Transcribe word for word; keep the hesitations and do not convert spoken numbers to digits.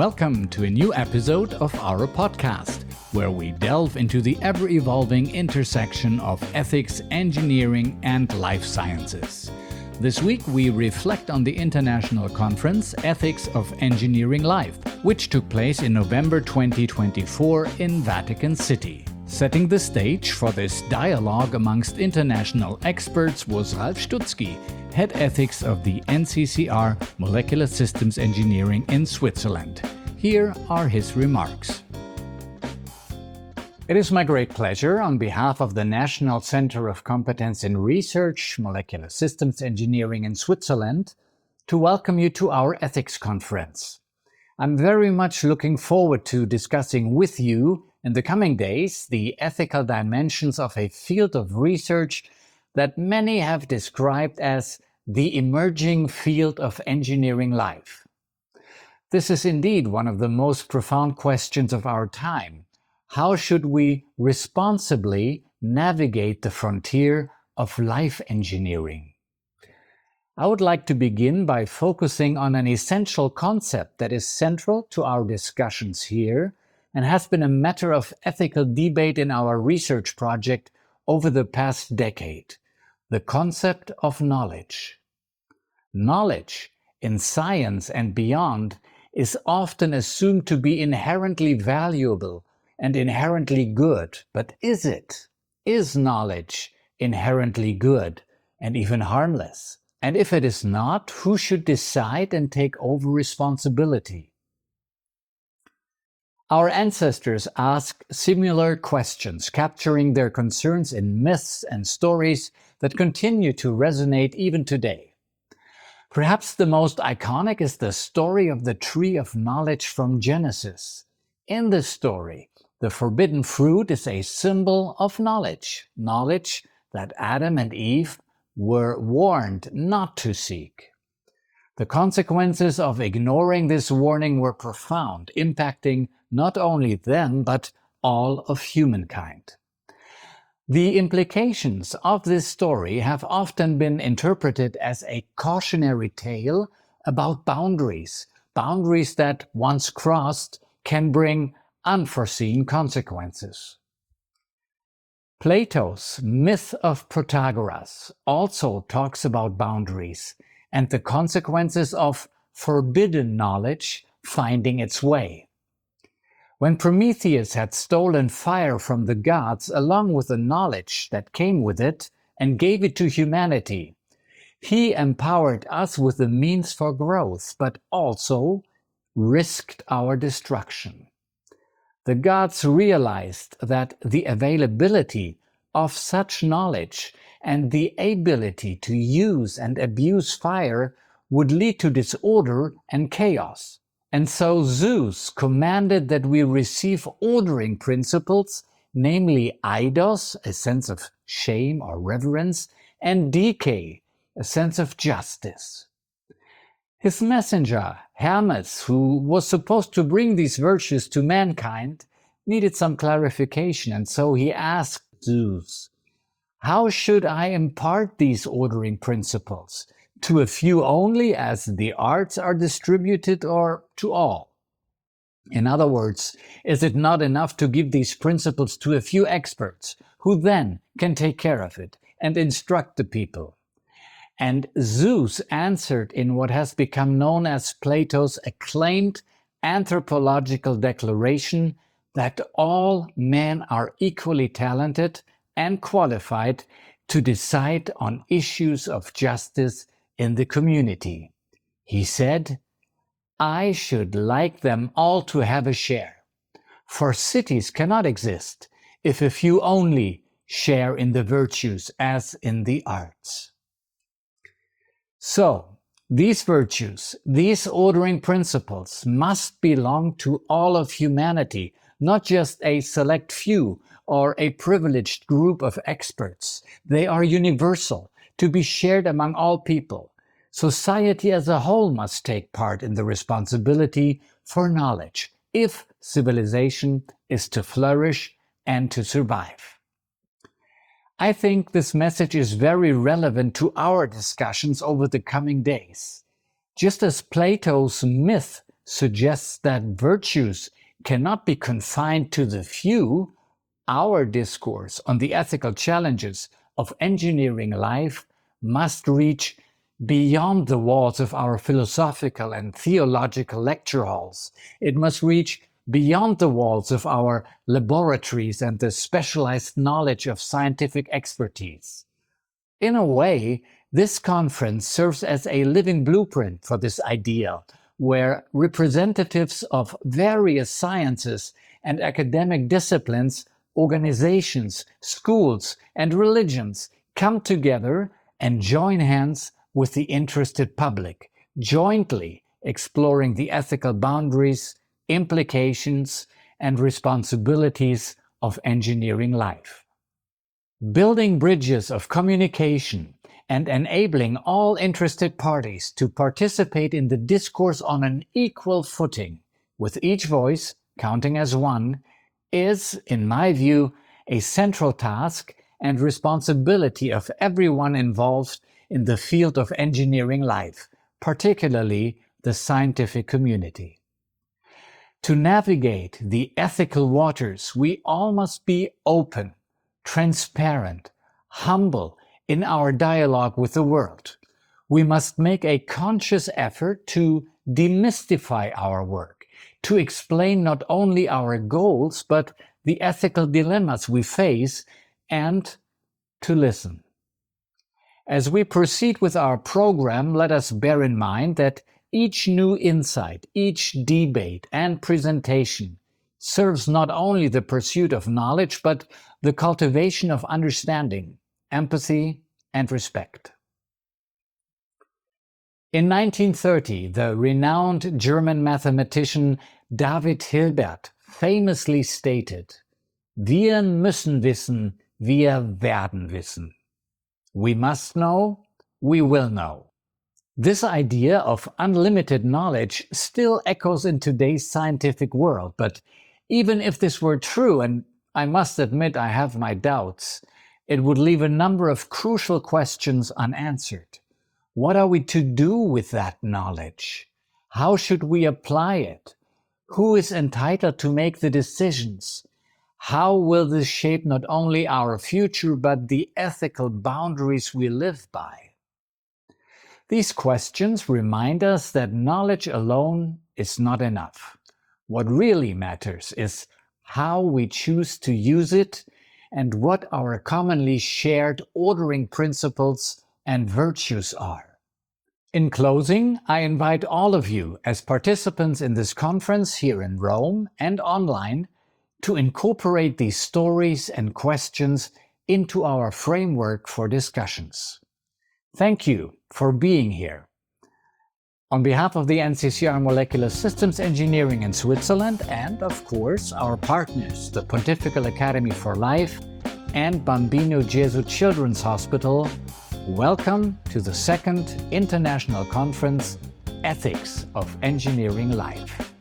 Welcome to a new episode of our podcast, where we delve into the ever-evolving intersection of ethics, engineering, and life sciences. This week we reflect on the international conference Ethics of Engineering Life, which took place in November twenty twenty-four in Vatican City. Setting the stage for this dialogue amongst international experts was Ralf Stutzky, Head Ethics of the N C C R Molecular Systems Engineering in Switzerland. Here are his remarks. It is my great pleasure, on behalf of the National Center of Competence in Research, Molecular Systems Engineering in Switzerland, to welcome you to our ethics conference. I'm very much looking forward to discussing with you in the coming days the ethical dimensions of a field of research that many have described as the emerging field of engineering life. This is indeed one of the most profound questions of our time. How should we responsibly navigate the frontier of life engineering? I would like to begin by focusing on an essential concept that is central to our discussions here and has been a matter of ethical debate in our research project over the past decade: the concept of knowledge. Knowledge, in science and beyond, is often assumed to be inherently valuable and inherently good. But is it? Is knowledge inherently good and even harmless? And if it is not, who should decide and take over responsibility? Our ancestors asked similar questions, capturing their concerns in myths and stories that continue to resonate even today. Perhaps the most iconic is the story of the tree of knowledge from Genesis. In this story, the forbidden fruit is a symbol of knowledge, knowledge that Adam and Eve were warned not to seek. The consequences of ignoring this warning were profound, impacting not only them, but all of humankind. The implications of this story have often been interpreted as a cautionary tale about boundaries, boundaries that, once crossed, can bring unforeseen consequences. Plato's Myth of Protagoras also talks about boundaries and the consequences of forbidden knowledge finding its way. When Prometheus had stolen fire from the gods along with the knowledge that came with it and gave it to humanity, he empowered us with the means for growth, but also risked our destruction. The gods realized that the availability of such knowledge and the ability to use and abuse fire would lead to disorder and chaos. And so Zeus commanded that we receive ordering principles, namely eidos, a sense of shame or reverence, and dike, a sense of justice. His messenger, Hermes, who was supposed to bring these virtues to mankind, needed some clarification, and so he asked Zeus, "How should I impart these ordering principles? To a few only, as the arts are distributed, or to all?" In other words, is it not enough to give these principles to a few experts, who then can take care of it and instruct the people? And Zeus answered in what has become known as Plato's acclaimed anthropological declaration that all men are equally talented and qualified to decide on issues of justice in the community. He said, "I should like them all to have a share, for cities cannot exist if a few only share in the virtues as in the arts." So, these virtues, these ordering principles must belong to all of humanity, not just a select few or a privileged group of experts. They are universal, to be shared among all people. Society as a whole must take part in the responsibility for knowledge if civilization is to flourish and to survive. I think this message is very relevant to our discussions over the coming days. Just as Plato's myth suggests that virtues cannot be confined to the few, our discourse on the ethical challenges of engineering life must reach beyond the walls of our philosophical and theological lecture halls. It must reach beyond the walls of our laboratories and the specialized knowledge of scientific expertise. In a way, this conference serves as a living blueprint for this ideal, where representatives of various sciences and academic disciplines, organizations, schools, and religions come together and join hands with the interested public, jointly exploring the ethical boundaries, implications, and responsibilities of engineering life. Building bridges of communication and enabling all interested parties to participate in the discourse on an equal footing, with each voice counting as one, is, in my view, a central task and responsibility of everyone involved in the field of engineering life, particularly the scientific community. To navigate the ethical waters, we all must be open, transparent, humble in our dialogue with the world. We must make a conscious effort to demystify our work, to explain not only our goals, but the ethical dilemmas we face, and to listen. As we proceed with our program, let us bear in mind that each new insight, each debate and presentation serves not only the pursuit of knowledge, but the cultivation of understanding, empathy, and respect. In nineteen thirty, the renowned German mathematician David Hilbert famously stated, "Wir müssen wissen, wir werden wissen." We must know, we will know. This idea of unlimited knowledge still echoes in today's scientific world, but even if this were true, and I must admit I have my doubts, it would leave a number of crucial questions unanswered. What are we to do with that knowledge? How should we apply it? Who is entitled to make the decisions? How will this shape not only our future, but the ethical boundaries we live by? These questions remind us that knowledge alone is not enough. What really matters is how we choose to use it and what our commonly shared ordering principles and virtues are. In closing, I invite all of you as participants in this conference here in Rome and online to incorporate these stories and questions into our framework for discussions. Thank you for being here. On behalf of the N C C R Molecular Systems Engineering in Switzerland and, of course, our partners, the Pontifical Academy for Life and Bambino Gesù Children's Hospital, welcome to the second International Conference, Ethics of Engineering Life.